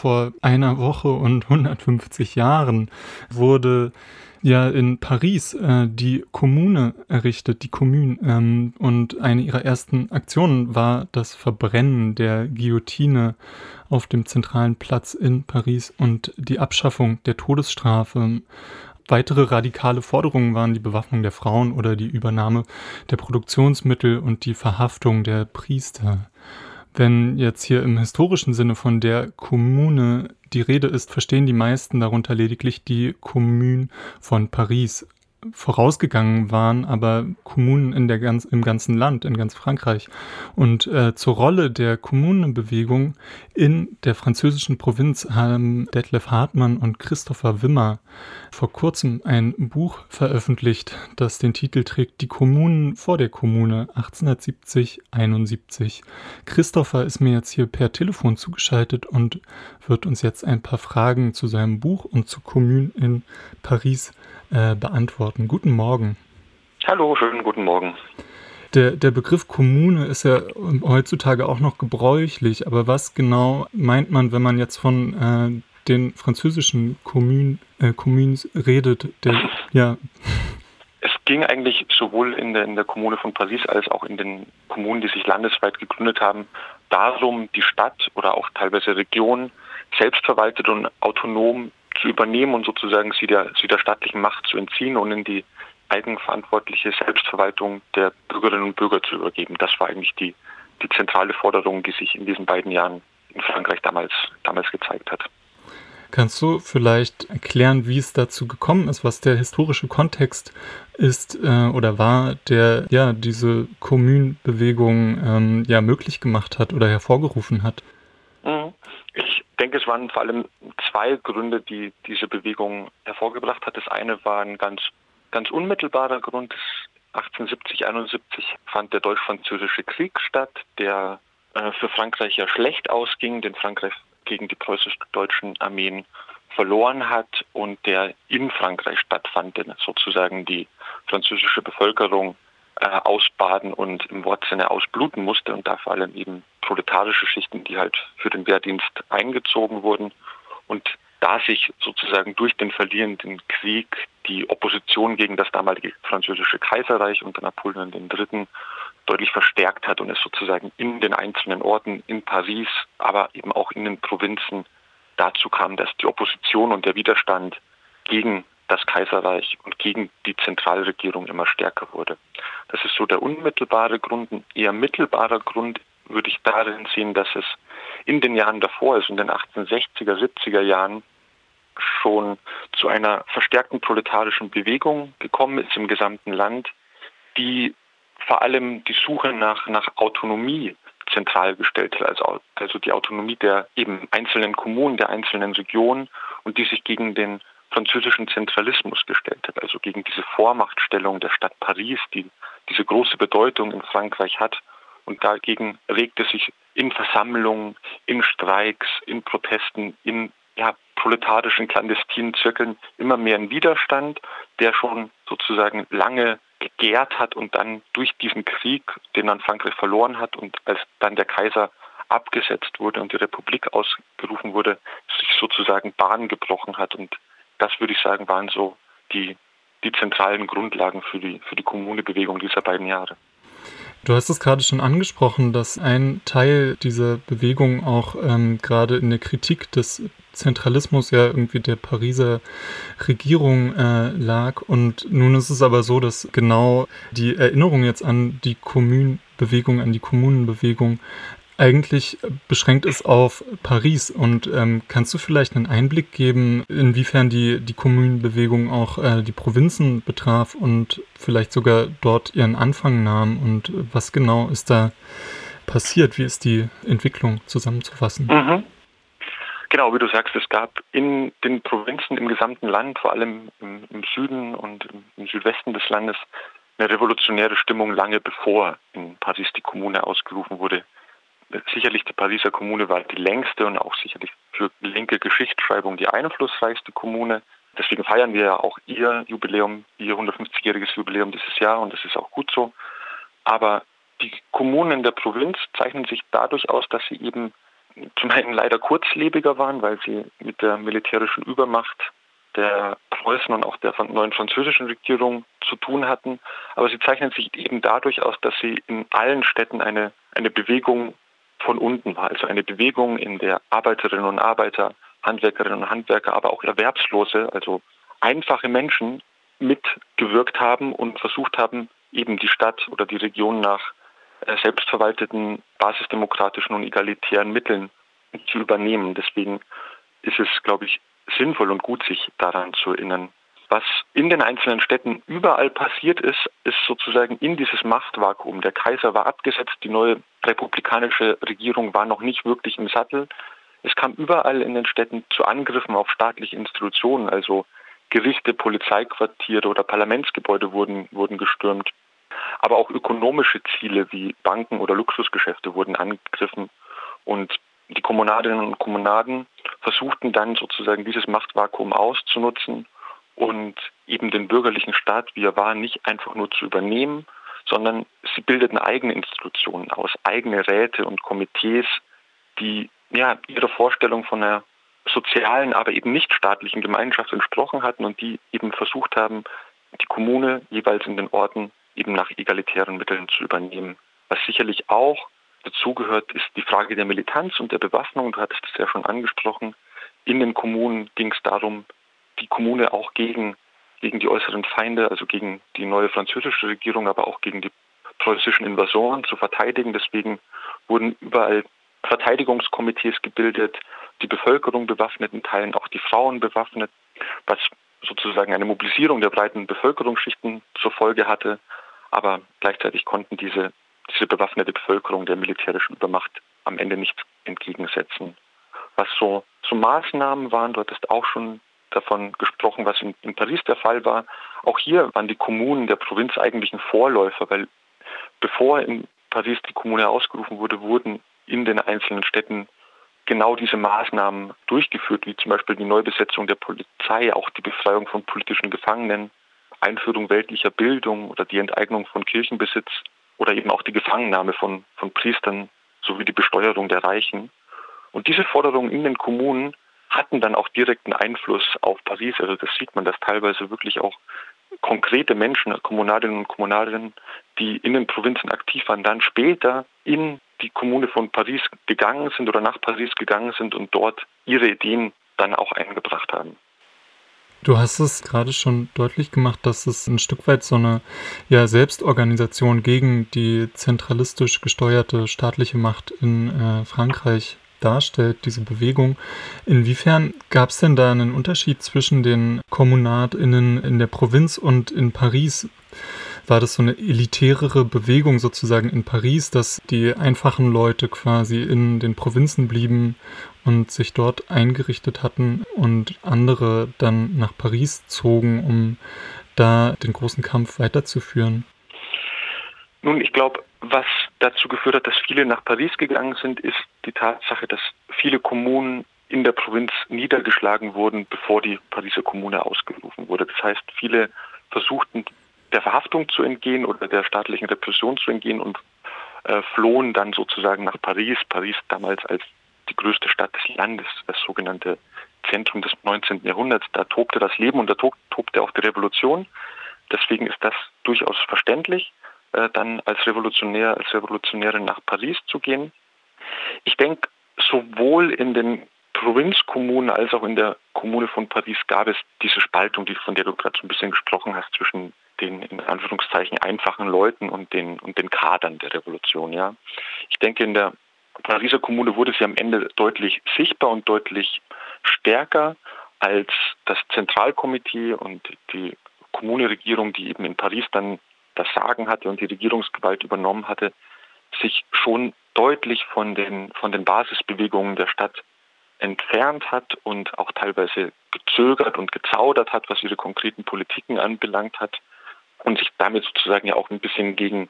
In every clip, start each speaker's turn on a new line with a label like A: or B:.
A: vor einer Woche und 150 Jahren wurde ja in Paris die Kommune errichtet, die Commune. Und eine ihrer ersten Aktionen war das Verbrennen der Guillotine auf dem zentralen Platz in Paris und die Abschaffung der Todesstrafe. Weitere radikale Forderungen waren die Bewaffnung der Frauen oder die Übernahme der Produktionsmittel und die Verhaftung der Priester. Wenn jetzt hier im historischen Sinne von der Kommune die Rede ist, verstehen die meisten darunter lediglich die Commune von Paris. Vorausgegangen waren aber Kommunen im ganzen Land, in ganz Frankreich. Und zur Rolle der Kommunenbewegung in der französischen Provinz haben Detlef Hartmann und Christopher Wimmer vor kurzem ein Buch veröffentlicht, das den Titel trägt Die Kommunen vor der Kommune 1870-71. Christopher ist mir jetzt hier per Telefon zugeschaltet und wird uns jetzt ein paar Fragen zu seinem Buch und zur Kommune in Paris beantworten. Guten Morgen.
B: Hallo, schönen guten Morgen.
A: Der Begriff Kommune ist ja heutzutage auch noch gebräuchlich, aber was genau meint man, wenn man jetzt von den französischen Communes redet?
B: Es ging eigentlich sowohl in der Kommune von Paris als auch in den Kommunen, die sich landesweit gegründet haben, darum, die Stadt oder auch teilweise Region selbstverwaltet und autonom zu übernehmen und sozusagen sie der staatlichen Macht zu entziehen und in die eigenverantwortliche Selbstverwaltung der Bürgerinnen und Bürger zu übergeben. Das war eigentlich die zentrale Forderung, die sich in diesen beiden Jahren in Frankreich damals gezeigt hat.
A: Kannst du vielleicht erklären, wie es dazu gekommen ist, was der historische Kontext ist oder war, der diese Kommunenbewegung möglich gemacht hat oder hervorgerufen hat?
B: Ich denke, es waren vor allem zwei Gründe, die diese Bewegung hervorgebracht hat. Das eine war ein ganz unmittelbarer Grund. 1870-71 fand der Deutsch-Französische Krieg statt, der für Frankreich ja schlecht ausging, den Frankreich gegen die preußisch-deutschen Armeen verloren hat und der in Frankreich stattfand, denn sozusagen die französische Bevölkerung ausbaden und im Wortsinne ausbluten musste und da vor allem eben proletarische Schichten, die halt für den Wehrdienst eingezogen wurden. Und da sich sozusagen durch den verlierenden Krieg die Opposition gegen das damalige französische Kaiserreich unter Napoleon III. Deutlich verstärkt hat und es sozusagen in den einzelnen Orten, in Paris, aber eben auch in den Provinzen dazu kam, dass die Opposition und der Widerstand gegen das Kaiserreich und gegen die Zentralregierung immer stärker wurde. Das ist so der unmittelbare Grund. Ein eher mittelbarer Grund würde ich darin sehen, dass es in den Jahren davor, also in den 1860er, 70er Jahren, schon zu einer verstärkten proletarischen Bewegung gekommen ist im gesamten Land, die vor allem die Suche nach Autonomie zentral gestellt hat, also die Autonomie der eben einzelnen Kommunen, der einzelnen Regionen und die sich gegen den französischen Zentralismus gestellt hat, also gegen diese Vormachtstellung der Stadt Paris, die diese große Bedeutung in Frankreich hat. Und dagegen regte sich in Versammlungen, in Streiks, in Protesten, in proletarischen clandestinen Zirkeln immer mehr ein Widerstand, der schon sozusagen lange gegärt hat und dann durch diesen Krieg, den dann Frankreich verloren hat und als dann der Kaiser abgesetzt wurde und die Republik ausgerufen wurde, sich sozusagen Bahn gebrochen hat. Und das, würde ich sagen, waren so die zentralen Grundlagen für die Kommunebewegung dieser beiden Jahre.
A: Du hast es gerade schon angesprochen, dass ein Teil dieser Bewegung auch gerade in der Kritik des Zentralismus ja irgendwie der Pariser Regierung lag. Und nun ist es aber so, dass genau die Erinnerung jetzt an die Kommunenbewegung, eigentlich beschränkt ist auf Paris. Und kannst du vielleicht einen Einblick geben, inwiefern die Kommunenbewegung auch die Provinzen betraf und vielleicht sogar dort ihren Anfang nahm? Und was genau ist da passiert? Wie ist die Entwicklung zusammenzufassen?
B: Genau, wie du sagst, es gab in den Provinzen im gesamten Land, vor allem im Süden und im Südwesten des Landes, eine revolutionäre Stimmung lange bevor in Paris die Kommune ausgerufen wurde. Sicherlich die Pariser Kommune war die längste und auch sicherlich für linke Geschichtsschreibung die einflussreichste Kommune. Deswegen feiern wir ja auch ihr Jubiläum, ihr 150-jähriges Jubiläum dieses Jahr und das ist auch gut so. Aber die Kommunen in der Provinz zeichnen sich dadurch aus, dass sie eben zum einen leider kurzlebiger waren, weil sie mit der militärischen Übermacht der Preußen und auch der neuen französischen Regierung zu tun hatten. Aber sie zeichnen sich eben dadurch aus, dass sie in allen Städten eine Bewegung von unten war. Also eine Bewegung, in der Arbeiterinnen und Arbeiter, Handwerkerinnen und Handwerker, aber auch Erwerbslose, also einfache Menschen mitgewirkt haben und versucht haben, eben die Stadt oder die Region nach selbstverwalteten, basisdemokratischen und egalitären Mitteln zu übernehmen. Deswegen ist es, glaube ich, sinnvoll und gut, sich daran zu erinnern. Was in den einzelnen Städten überall passiert ist, ist sozusagen in dieses Machtvakuum. Der Kaiser war abgesetzt, die neue republikanische Regierung war noch nicht wirklich im Sattel. Es kam überall in den Städten zu Angriffen auf staatliche Institutionen, also Gerichte, Polizeiquartiere oder Parlamentsgebäude wurden gestürmt. Aber auch ökonomische Ziele wie Banken oder Luxusgeschäfte wurden angegriffen. Und die Kommunadinnen und Kommunaden versuchten dann sozusagen dieses Machtvakuum auszunutzen und eben den bürgerlichen Staat, wie er war, nicht einfach nur zu übernehmen, sondern sie bildeten eigene Institutionen aus, eigene Räte und Komitees, die ihrer Vorstellung von einer sozialen, aber eben nicht staatlichen Gemeinschaft entsprochen hatten und die eben versucht haben, die Kommune jeweils in den Orten eben nach egalitären Mitteln zu übernehmen. Was sicherlich auch dazugehört, ist die Frage der Militanz und der Bewaffnung. Du hattest es ja schon angesprochen. In den Kommunen ging es darum, die Kommune auch gegen die äußeren Feinde, also gegen die neue französische Regierung, aber auch gegen die preußischen Invasoren zu verteidigen. Deswegen wurden überall Verteidigungskomitees gebildet, die Bevölkerung bewaffnet, in Teilen auch die Frauen bewaffnet, was sozusagen eine Mobilisierung der breiten Bevölkerungsschichten zur Folge hatte. Aber gleichzeitig konnten diese bewaffnete Bevölkerung der militärischen Übermacht am Ende nicht entgegensetzen. Was so Maßnahmen waren, du hattest auch schon davon gesprochen, was in Paris der Fall war. Auch hier waren die Kommunen der Provinz eigentlich ein Vorläufer, weil bevor in Paris die Kommune ausgerufen wurde, wurden in den einzelnen Städten genau diese Maßnahmen durchgeführt, wie zum Beispiel die Neubesetzung der Polizei, auch die Befreiung von politischen Gefangenen, Einführung weltlicher Bildung oder die Enteignung von Kirchenbesitz oder eben auch die Gefangennahme von Priestern sowie die Besteuerung der Reichen. Und diese Forderungen in den Kommunen hatten dann auch direkten Einfluss auf Paris. Also das sieht man, dass teilweise wirklich auch konkrete Menschen, Kommunadinnen und Kommunadinnen, die in den Provinzen aktiv waren, dann später in die Kommune von Paris gegangen sind oder nach Paris gegangen sind und dort ihre Ideen dann auch eingebracht haben.
A: Du hast es gerade schon deutlich gemacht, dass es ein Stück weit so eine Selbstorganisation gegen die zentralistisch gesteuerte staatliche Macht in Frankreich darstellt, diese Bewegung. Inwiefern gab es denn da einen Unterschied zwischen den KommunatInnen in der Provinz und in Paris? War das so eine elitärere Bewegung sozusagen in Paris, dass die einfachen Leute quasi in den Provinzen blieben und sich dort eingerichtet hatten und andere dann nach Paris zogen, um da den großen Kampf weiterzuführen?
B: Nun, ich glaube, was dazu geführt hat, dass viele nach Paris gegangen sind, ist die Tatsache, dass viele Kommunen in der Provinz niedergeschlagen wurden, bevor die Pariser Kommune ausgerufen wurde. Das heißt, viele versuchten, der Verhaftung zu entgehen oder der staatlichen Repression zu entgehen und flohen dann sozusagen nach Paris. Paris damals als die größte Stadt des Landes, das sogenannte Zentrum des 19. Jahrhunderts. Da tobte das Leben und da tobte auch die Revolution. Deswegen ist das durchaus verständlich, dann als Revolutionärin nach Paris zu gehen. Ich denke, sowohl in den Provinzkommunen als auch in der Kommune von Paris gab es diese Spaltung, von der du gerade so ein bisschen gesprochen hast, zwischen den in Anführungszeichen einfachen Leuten und den Kadern der Revolution. Ja. Ich denke, in der Pariser Kommune wurde sie am Ende deutlich sichtbar und deutlich stärker als das Zentralkomitee und die Kommuneregierung, die eben in Paris dann das Sagen hatte und die Regierungsgewalt übernommen hatte, sich schon deutlich von den Basisbewegungen der Stadt entfernt hat und auch teilweise gezögert und gezaudert hat, was ihre konkreten Politiken anbelangt hat und sich damit sozusagen ja auch ein bisschen gegen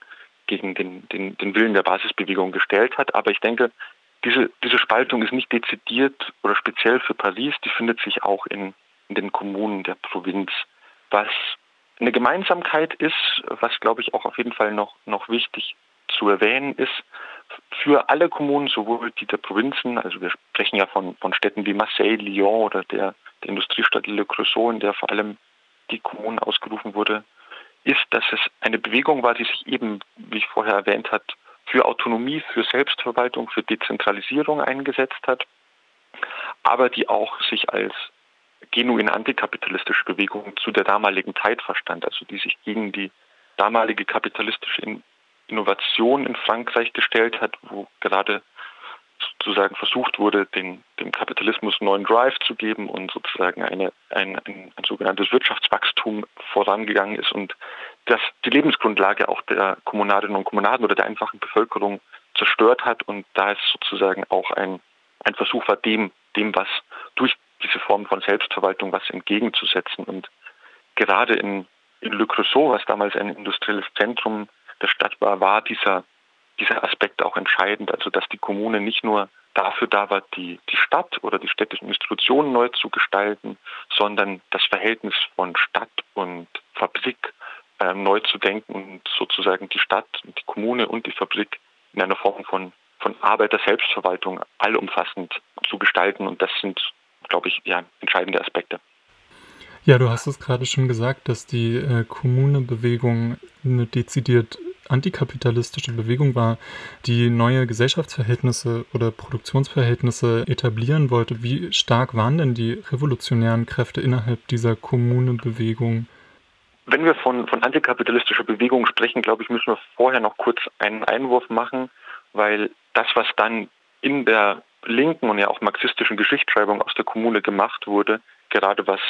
B: den Willen der Basisbewegung gestellt hat. Aber ich denke, diese Spaltung ist nicht dezidiert oder speziell für Paris, die findet sich auch in den Kommunen der Provinz. Was eine Gemeinsamkeit ist, was glaube ich auch auf jeden Fall noch wichtig zu erwähnen ist, für alle Kommunen, sowohl die der Provinzen, also wir sprechen ja von Städten wie Marseille, Lyon oder der Industriestadt Le Creusot, in der vor allem die Kommune ausgerufen wurde, ist, dass es eine Bewegung war, die sich eben, wie ich vorher erwähnt habe, für Autonomie, für Selbstverwaltung, für Dezentralisierung eingesetzt hat, aber die auch sich als genuin antikapitalistische Bewegung zu der damaligen Zeit verstand, also die sich gegen die damalige kapitalistische Innovation in Frankreich gestellt hat, wo gerade sozusagen versucht wurde, dem Kapitalismus einen neuen Drive zu geben und sozusagen ein sogenanntes Wirtschaftswachstum vorangegangen ist und das die Lebensgrundlage auch der Kommunadinnen und Kommunaden oder der einfachen Bevölkerung zerstört hat und da es sozusagen auch ein Versuch war, dem was durch diese Form von Selbstverwaltung was entgegenzusetzen. Und gerade in Le Creusot, was damals ein industrielles Zentrum der Stadt war dieser Aspekt auch entscheidend, also dass die Kommune nicht nur dafür da war, die Stadt oder die städtischen Institutionen neu zu gestalten, sondern das Verhältnis von Stadt und Fabrik neu zu denken und sozusagen die Stadt, die Kommune und die Fabrik in einer Form von Arbeiter-Selbstverwaltung allumfassend zu gestalten. Und das sind, glaube ich, entscheidende Aspekte.
A: Ja, du hast es gerade schon gesagt, dass die Kommune-Bewegung eine dezidiert antikapitalistische Bewegung war, die neue Gesellschaftsverhältnisse oder Produktionsverhältnisse etablieren wollte. Wie stark waren denn die revolutionären Kräfte innerhalb dieser Kommune-Bewegung?
B: Wenn wir von antikapitalistischer Bewegung sprechen, glaube ich, müssen wir vorher noch kurz einen Einwurf machen, weil das, was dann in der linken und ja auch marxistischen Geschichtsschreibung aus der Kommune gemacht wurde, gerade was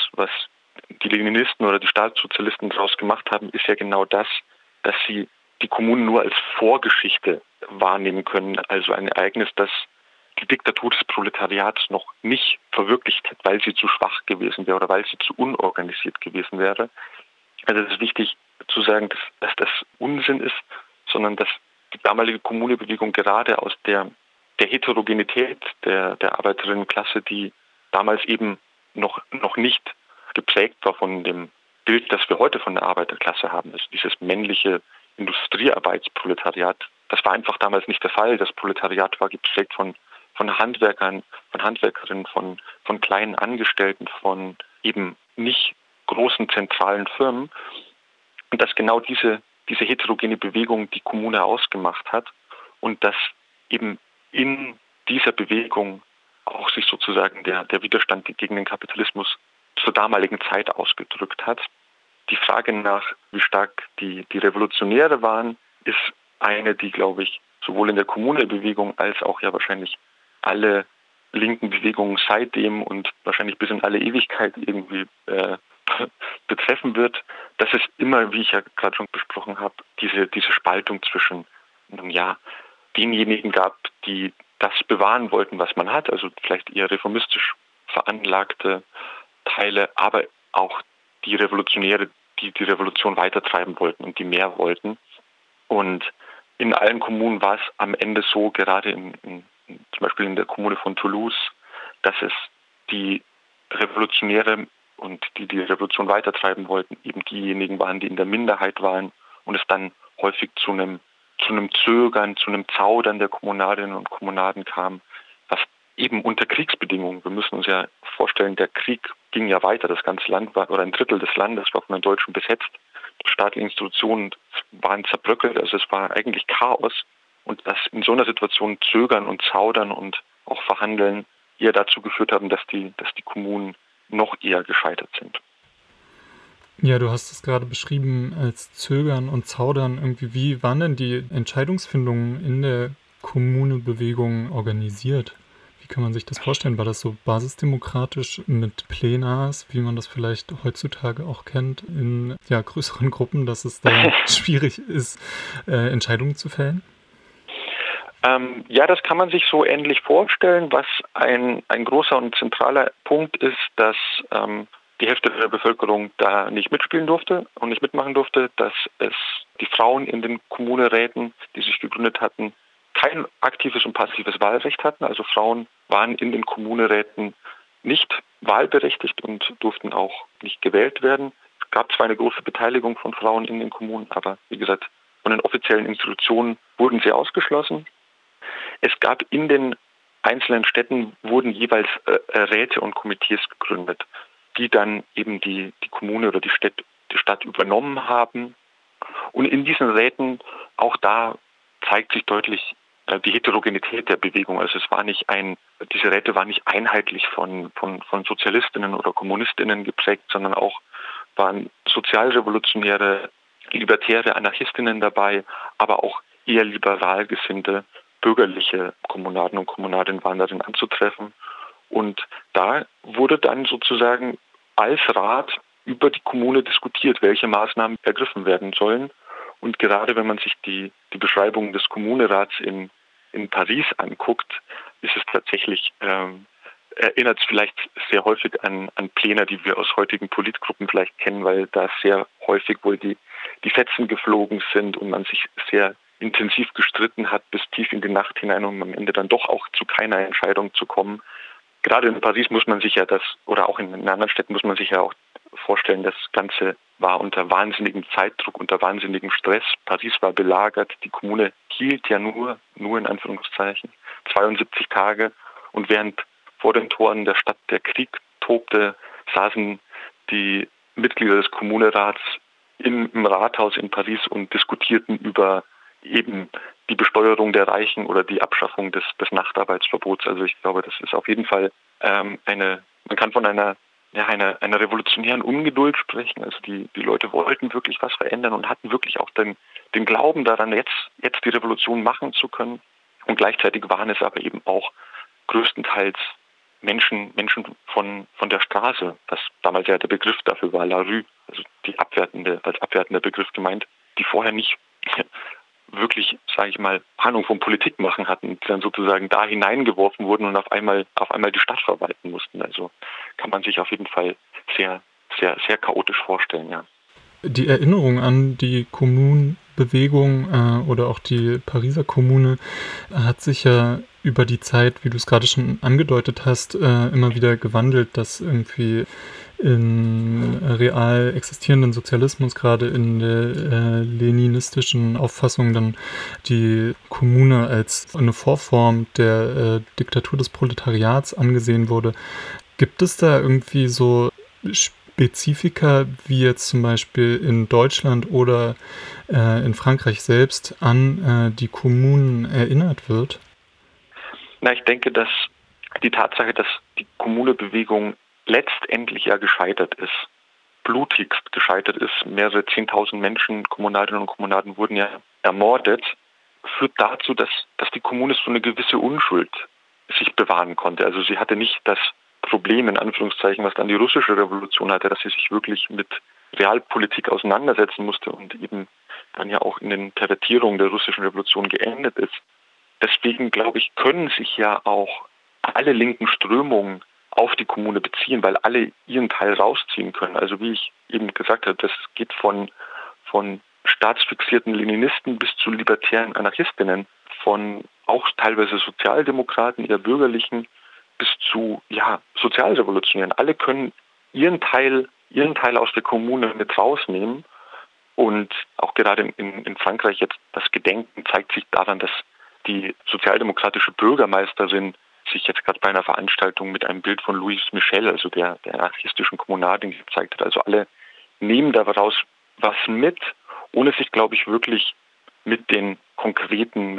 B: die Leninisten oder die Staatssozialisten daraus gemacht haben, ist ja genau das, dass sie die Kommunen nur als Vorgeschichte wahrnehmen können, also ein Ereignis, das die Diktatur des Proletariats noch nicht verwirklicht hat, weil sie zu schwach gewesen wäre oder weil sie zu unorganisiert gewesen wäre. Also es ist wichtig zu sagen, dass das Unsinn ist, sondern dass die damalige Kommunebewegung gerade aus der Heterogenität der Arbeiterinnenklasse, die damals eben noch nicht geprägt war von dem Bild, das wir heute von der Arbeiterklasse haben, also dieses männliche Industriearbeitsproletariat, das war einfach damals nicht der Fall. Das Proletariat war geprägt von Handwerkern, von Handwerkerinnen, von kleinen Angestellten, von eben nicht großen zentralen Firmen. Und dass genau diese heterogene Bewegung die Kommune ausgemacht hat und dass eben in dieser Bewegung auch sich sozusagen der Widerstand gegen den Kapitalismus zur damaligen Zeit ausgedrückt hat. Die Frage nach, wie stark die Revolutionäre waren, ist eine, die, glaube ich, sowohl in der Kommunebewegung als auch ja wahrscheinlich alle linken Bewegungen seitdem und wahrscheinlich bis in alle Ewigkeit irgendwie betreffen wird, dass es immer, wie ich ja gerade schon besprochen habe, diese Spaltung zwischen denjenigen gab, die das bewahren wollten, was man hat, also vielleicht eher reformistisch veranlagte Teile, aber auch die Revolutionäre, die Revolution weitertreiben wollten und die mehr wollten. Und in allen Kommunen war es am Ende so, gerade zum Beispiel in der Kommune von Toulouse, dass es die Revolutionäre und die Revolution weitertreiben wollten, eben diejenigen waren, die in der Minderheit waren und es dann häufig zu einem Zögern, zu einem Zaudern der Kommunadinnen und Kommunaden kam, was eben unter Kriegsbedingungen, wir müssen uns ja vorstellen, der Krieg ging ja weiter, das ganze Land war, oder ein Drittel des Landes war von den Deutschen besetzt, die staatlichen Institutionen waren zerbröckelt, also es war eigentlich Chaos und dass in so einer Situation Zögern und Zaudern und auch Verhandeln eher dazu geführt haben, dass die Kommunen noch eher gescheitert sind.
A: Ja, du hast es gerade beschrieben als Zögern und Zaudern. Irgendwie, wie waren denn die Entscheidungsfindungen in der Kommunebewegung organisiert? Wie kann man sich das vorstellen? War das so basisdemokratisch mit Plenars, wie man das vielleicht heutzutage auch kennt, in größeren Gruppen, dass es da schwierig ist, Entscheidungen zu fällen?
B: Das kann man sich so ähnlich vorstellen. Was ein großer und zentraler Punkt ist, dass die Hälfte der Bevölkerung da nicht mitspielen durfte und nicht mitmachen durfte, dass es die Frauen in den Kommuneräten, die sich gegründet hatten, kein aktives und passives Wahlrecht hatten. Also Frauen waren in den Kommuneräten nicht wahlberechtigt und durften auch nicht gewählt werden. Es gab zwar eine große Beteiligung von Frauen in den Kommunen, aber wie gesagt, von den offiziellen Institutionen wurden sie ausgeschlossen. Es gab in den einzelnen Städten wurden jeweils Räte und Komitees gegründet, die dann eben die Kommune oder die Stadt übernommen haben. Und in diesen Räten, auch da zeigt sich deutlich die Heterogenität der Bewegung. Also diese Räte waren nicht einheitlich von Sozialistinnen oder Kommunistinnen geprägt, sondern auch waren Sozialrevolutionäre, libertäre Anarchistinnen dabei, aber auch eher liberal gesinnte bürgerliche Kommunaden und Kommunadinnen waren darin anzutreffen. Und da wurde dann sozusagen als Rat über die Kommune diskutiert, welche Maßnahmen ergriffen werden sollen. Und gerade wenn man sich die Beschreibung des Kommunerats in Paris anguckt, ist es tatsächlich, erinnert es vielleicht sehr häufig an Pläne, die wir aus heutigen Politgruppen vielleicht kennen, weil da sehr häufig wohl die Fetzen geflogen sind und man sich sehr intensiv gestritten hat bis tief in die Nacht hinein, um am Ende dann doch auch zu keiner Entscheidung zu kommen. Gerade in Paris muss man sich ja oder auch in anderen Städten muss man sich ja auch vorstellen, das Ganze war unter wahnsinnigem Zeitdruck, unter wahnsinnigem Stress. Paris war belagert, die Kommune hielt ja nur in Anführungszeichen, 72 Tage. Und während vor den Toren der Stadt der Krieg tobte, saßen die Mitglieder des Kommunerats im Rathaus in Paris und diskutierten über eben die Besteuerung der Reichen oder die Abschaffung des Nachtarbeitsverbots. Also ich glaube, das ist auf jeden Fall man kann von einer revolutionären Ungeduld sprechen. Also die Leute wollten wirklich was verändern und hatten wirklich auch den Glauben daran, jetzt die Revolution machen zu können. Und gleichzeitig waren es aber eben auch größtenteils Menschen von der Straße, was damals ja der Begriff dafür war, la rue, also als abwertender Begriff gemeint, die vorher nicht wirklich, sage ich mal, Ahnung von Politik machen hatten, die dann sozusagen da hineingeworfen wurden und auf einmal die Stadt verwalten mussten. Also kann man sich auf jeden Fall sehr, sehr, sehr chaotisch vorstellen, ja.
A: Die Erinnerung an die Kommunenbewegung oder auch die Pariser Kommune hat sich ja über die Zeit, wie du es gerade schon angedeutet hast, immer wieder gewandelt, dass irgendwie in real existierenden Sozialismus, gerade in der leninistischen Auffassung, dann die Kommune als eine Vorform der Diktatur des Proletariats angesehen wurde. Gibt es da irgendwie so Spezifika, wie jetzt zum Beispiel in Deutschland oder in Frankreich selbst, an die Kommunen erinnert wird?
B: Na, ich denke, dass die Tatsache, dass die Kommunebewegung letztendlich ja gescheitert ist, blutigst gescheitert ist, mehrere 10.000 Menschen, Kommunadinnen und Kommunaden wurden ja ermordet, führt dazu, dass die Kommune so eine gewisse Unschuld sich bewahren konnte. Also sie hatte nicht das Problem, in Anführungszeichen, was dann die russische Revolution hatte, dass sie sich wirklich mit Realpolitik auseinandersetzen musste und eben dann ja auch in den Pervertierungen der russischen Revolution geendet ist. Deswegen, glaube ich, können sich ja auch alle linken Strömungen auf die Kommune beziehen, weil alle ihren Teil rausziehen können. Also wie ich eben gesagt habe, das geht von staatsfixierten Leninisten bis zu libertären Anarchistinnen, von auch teilweise Sozialdemokraten, eher bürgerlichen, bis zu Sozialrevolutionären. Alle können ihren Teil aus der Kommune mit rausnehmen. Und auch gerade in Frankreich jetzt das Gedenken zeigt sich daran, dass die sozialdemokratische Bürgermeisterin sich jetzt gerade bei einer Veranstaltung mit einem Bild von Louis Michel, also der anarchistischen Kommunadin, gezeigt hat. Also alle nehmen daraus was mit, ohne sich, glaube ich, wirklich mit den konkreten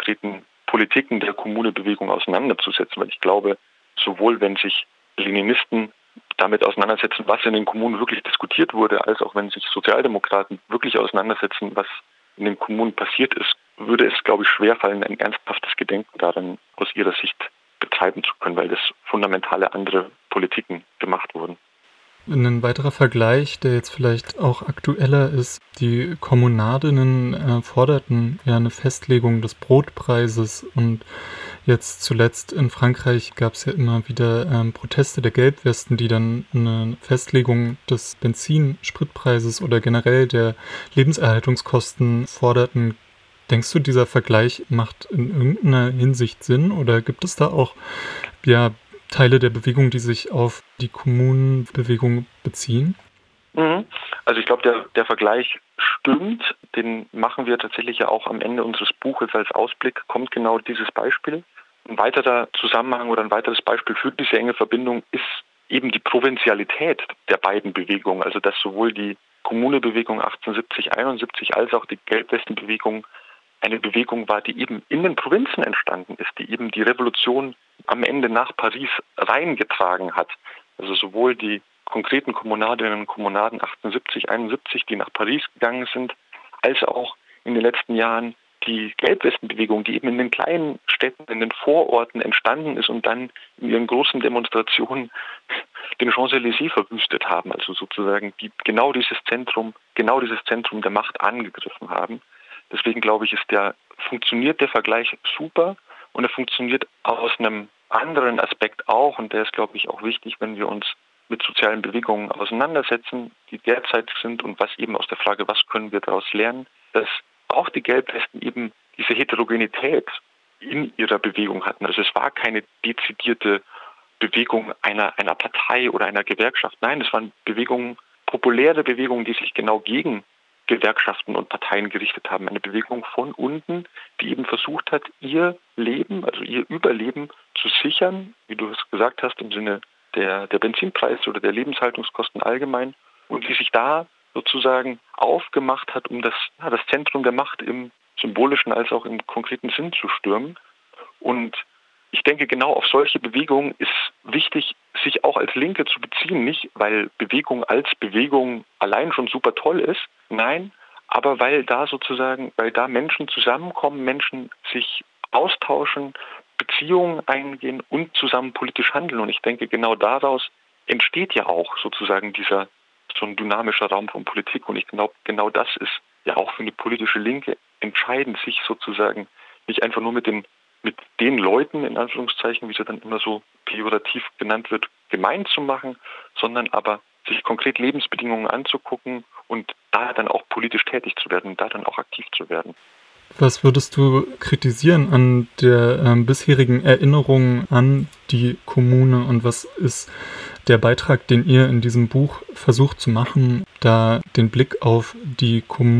B: Politiken der Kommunebewegung auseinanderzusetzen. Weil ich glaube, sowohl wenn sich Leninisten damit auseinandersetzen, was in den Kommunen wirklich diskutiert wurde, als auch wenn sich Sozialdemokraten wirklich auseinandersetzen, was in den Kommunen passiert ist, würde es, glaube ich, schwerfallen, ein ernsthaftes Gedenken daran aus ihrer Sicht betreiben zu können, weil das fundamentale andere Politiken gemacht wurden.
A: Ein weiterer Vergleich, der jetzt vielleicht auch aktueller ist, die Kommunadinnen forderten ja eine Festlegung des Brotpreises und jetzt zuletzt in Frankreich gab es ja immer wieder Proteste der Gelbwesten, die dann eine Festlegung des Benzinspritpreises oder generell der Lebenserhaltungskosten forderten. Denkst du, dieser Vergleich macht in irgendeiner Hinsicht Sinn oder gibt es da auch Teile der Bewegung, die sich auf die Kommunenbewegung beziehen?
B: Also ich glaube, der Vergleich stimmt. Den machen wir tatsächlich ja auch am Ende unseres Buches als Ausblick, kommt genau dieses Beispiel. Ein weiterer Zusammenhang oder ein weiteres Beispiel für diese enge Verbindung ist eben die Provinzialität der beiden Bewegungen. Also dass sowohl die Kommunebewegung 1870-71 als auch die Gelbwestenbewegung eine Bewegung war, die eben in den Provinzen entstanden ist, die eben die Revolution am Ende nach Paris reingetragen hat. Also sowohl die konkreten Kommunadinnen und Kommunaden 1870, 71, die nach Paris gegangen sind, als auch in den letzten Jahren die Gelbwestenbewegung, die eben in den kleinen Städten, in den Vororten entstanden ist und dann in ihren großen Demonstrationen den Champs-Élysées verwüstet haben, also sozusagen die genau dieses Zentrum der Macht angegriffen haben. Deswegen glaube ich, funktioniert der Vergleich super und er funktioniert aus einem anderen Aspekt auch und der ist, glaube ich, auch wichtig, wenn wir uns mit sozialen Bewegungen auseinandersetzen, die derzeit sind und was eben aus der Frage, was können wir daraus lernen, dass auch die Gelbwesten eben diese Heterogenität in ihrer Bewegung hatten. Also es war keine dezidierte Bewegung einer Partei oder einer Gewerkschaft. Nein, es waren populäre Bewegungen, die sich genau gegen Gewerkschaften und Parteien gerichtet haben. Eine Bewegung von unten, die eben versucht hat, ihr Leben, also ihr Überleben zu sichern, wie du es gesagt hast, im Sinne der Benzinpreise oder der Lebenshaltungskosten allgemein und die sich da sozusagen aufgemacht hat, um das Zentrum der Macht im symbolischen als auch im konkreten Sinn zu stürmen. Und ich denke, genau auf solche Bewegungen ist wichtig, sich auch als Linke zu beziehen. Nicht, weil Bewegung als Bewegung allein schon super toll ist, nein, aber weil da Menschen zusammenkommen, Menschen sich austauschen, Beziehungen eingehen und zusammen politisch handeln. Und ich denke, genau daraus entsteht ja auch sozusagen so ein dynamischer Raum von Politik. Und ich glaube, genau das ist ja auch für eine politische Linke entscheidend, sich sozusagen nicht einfach nur mit den Leuten, in Anführungszeichen, wie sie dann immer so pejorativ genannt wird, gemein zu machen, sondern aber sich konkret Lebensbedingungen anzugucken und da dann auch politisch tätig zu werden, da dann auch aktiv zu werden.
A: Was würdest du kritisieren an der bisherigen Erinnerung an die Kommune und was ist der Beitrag, den ihr in diesem Buch versucht zu machen, da den Blick auf die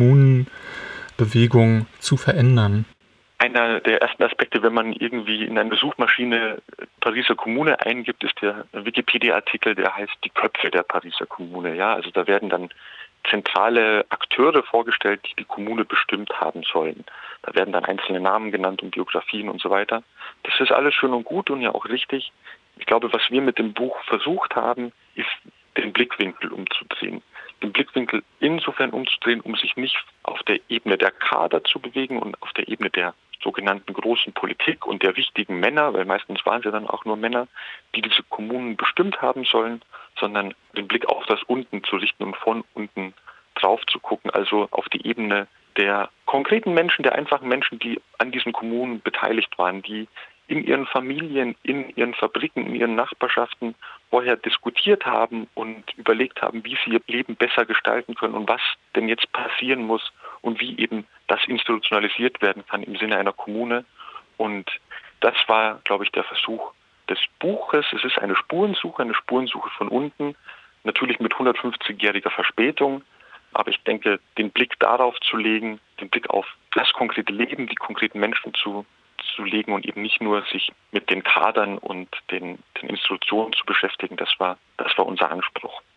A: Kommunenbewegung zu verändern?
B: Einer der ersten Aspekte, wenn man irgendwie in eine Suchmaschine Pariser Kommune eingibt, ist der Wikipedia-Artikel, der heißt Die Köpfe der Pariser Kommune. Ja, also da werden dann zentrale Akteure vorgestellt, die die Kommune bestimmt haben sollen. Da werden dann einzelne Namen genannt und Biografien und so weiter. Das ist alles schön und gut und ja auch richtig. Ich glaube, was wir mit dem Buch versucht haben, ist den Blickwinkel umzudrehen. Den Blickwinkel insofern umzudrehen, um sich nicht auf der Ebene der Kader zu bewegen und auf der Ebene der sogenannten großen Politik und der wichtigen Männer, weil meistens waren sie dann auch nur Männer, die diese Kommunen bestimmt haben sollen, sondern den Blick auf das Unten zu richten und von unten drauf zu gucken, also auf die Ebene der konkreten Menschen, der einfachen Menschen, die an diesen Kommunen beteiligt waren, die in ihren Familien, in ihren Fabriken, in ihren Nachbarschaften vorher diskutiert haben und überlegt haben, wie sie ihr Leben besser gestalten können und was denn jetzt passieren muss und wie eben das institutionalisiert werden kann im Sinne einer Kommune. Und das war, glaube ich, der Versuch des Buches. Es ist eine Spurensuche von unten, natürlich mit 150-jähriger Verspätung. Aber ich denke, den Blick darauf zu legen, den Blick auf das konkrete Leben, die konkreten Menschen zu legen und eben nicht nur sich mit den Kadern und den Institutionen zu beschäftigen, das war unser Anspruch.